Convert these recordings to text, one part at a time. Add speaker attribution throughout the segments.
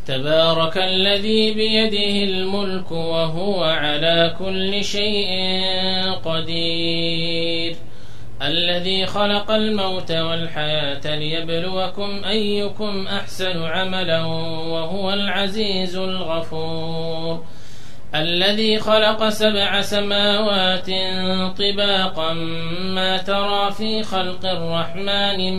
Speaker 1: تبارك الذي بيده الملك وهو على كل شيء قدير الذي خلق الموت والحياة ليبلوكم أيكم أحسن عملا وهو العزيز الغفور الذي خلق 7 سماوات طباقا ما ترى في خلق الرحمن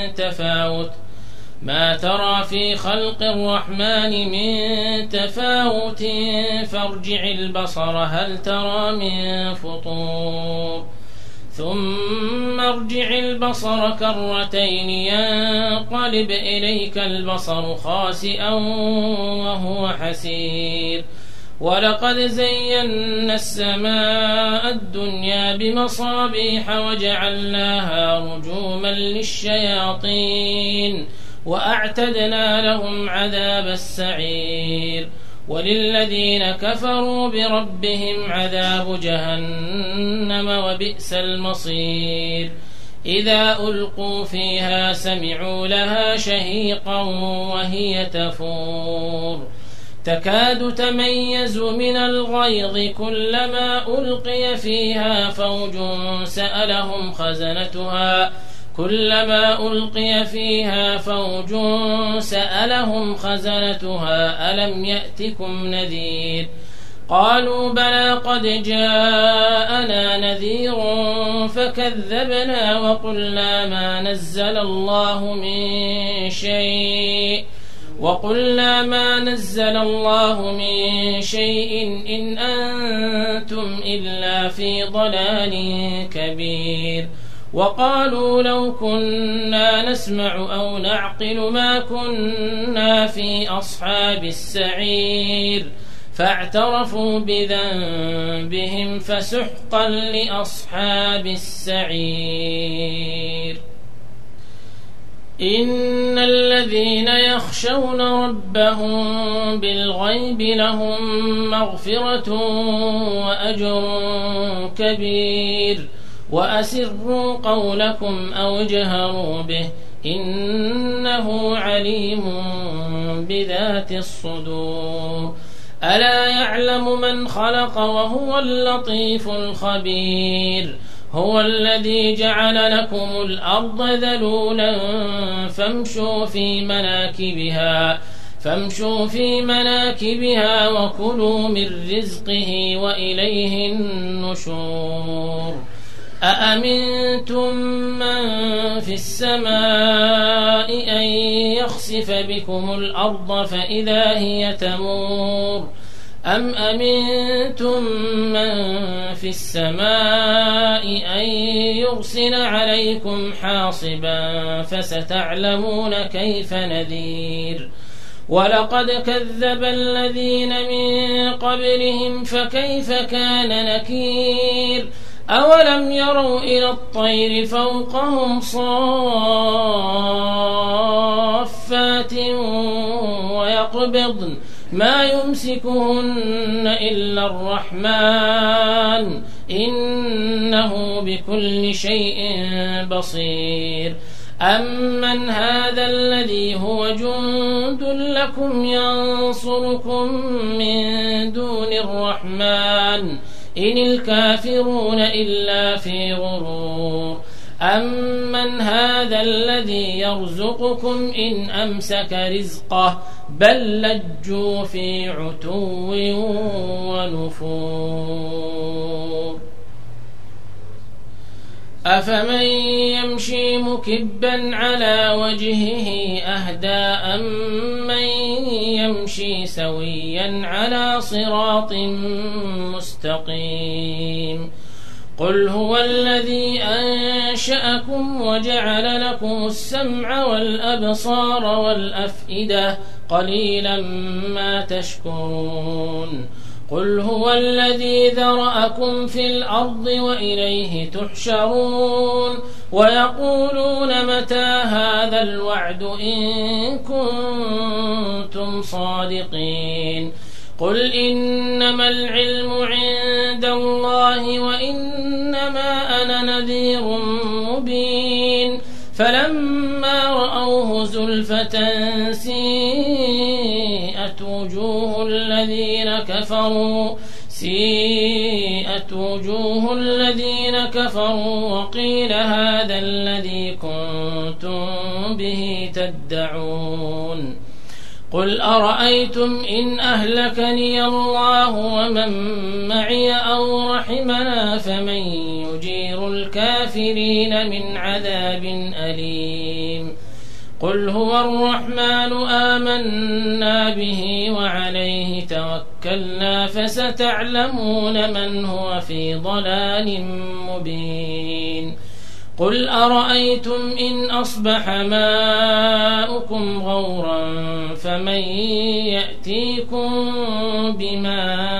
Speaker 1: من تفاوت فارجع البصر هل ترى من فطور ثم ارجع البصر كرتين ينقلب إليك البصر خاسئا وهو حسير ولقد زينا السماء الدنيا بمصابيح وجعلناها رجوما للشياطين وأعتدنا لهم عذاب السعير وللذين كفروا بربهم عذاب جهنم وبئس المصير إذا ألقوا فيها سمعوا لها شهيقا وهي تفور تكاد تميز من الغيظ كلما ألقي فيها فوج سألهم خزنتها ألم يأتكم نذير قالوا بلى قد جاءنا نذير فكذبنا وقلنا ما نزل الله من شيء إن أنتم إلا في ضلال كبير وقالوا لو كنا نسمع أو نعقل ما كنا في أصحاب السعير فاعترفوا بذنبهم فسحقا لأصحاب السعير إن الذين يخشون ربهم بالغيب لهم مغفرة وأجر كبير وأسروا قولكم أو اجهروا به إنه عليم بذات الصدور ألا يعلم من خلق وهو اللطيف الخبير هو الذي جعل لكم الأرض ذلولا فامشوا في مناكبها وكلوا من رزقه وإليه النشور أأمنتم من في السماء أن يخسف بكم الأرض فإذا هي تمور أم أمنتم من في السماء أن يرسل عليكم حاصبا فستعلمون كيف نذير ولقد كذب الذين من قبلهم فكيف كان نكير أولم يروا إلى الطير فوقهم صافات ويقبضن ما يمسكهن إلا الرحمن إنه بكل شيء بصير أمن هذا الذي هو جند لكم ينصركم من دون الرحمن إن الكافرون إلا في غرور أمن هذا الذي يرزقكم إن أمسك رزقه بل لجوا في عتو ونفور أفمن يمشي مكبا على وجهه أهدى أمن يمشي سويا على صراط مستقيم قل هو الذي أنشأكم وجعل لكم السمع والأبصار والأفئدة قليلا ما تشكرون قل هو الذي ذرأكم في الأرض وإليه تحشرون ويقولون متى هذا الوعد إن كنتم صادقين قل إنما العلم عند الله وإنما أنا نذير مبين فلما رأوه زلفة سيئت سيئت وجوه الذين كفروا وقيل هذا الذي كنتم به تدعون قل أرأيتم إن أهلكني الله ومن معي أو رحمنا فمن يجير الكافرين من عذاب أليم قل هو الرحمن آمنا به وعليه توكلنا فستعلمون من هو في ضلال مبين قل أرأيتم إن أصبح ماؤكم غورا فمن يأتيكم بماء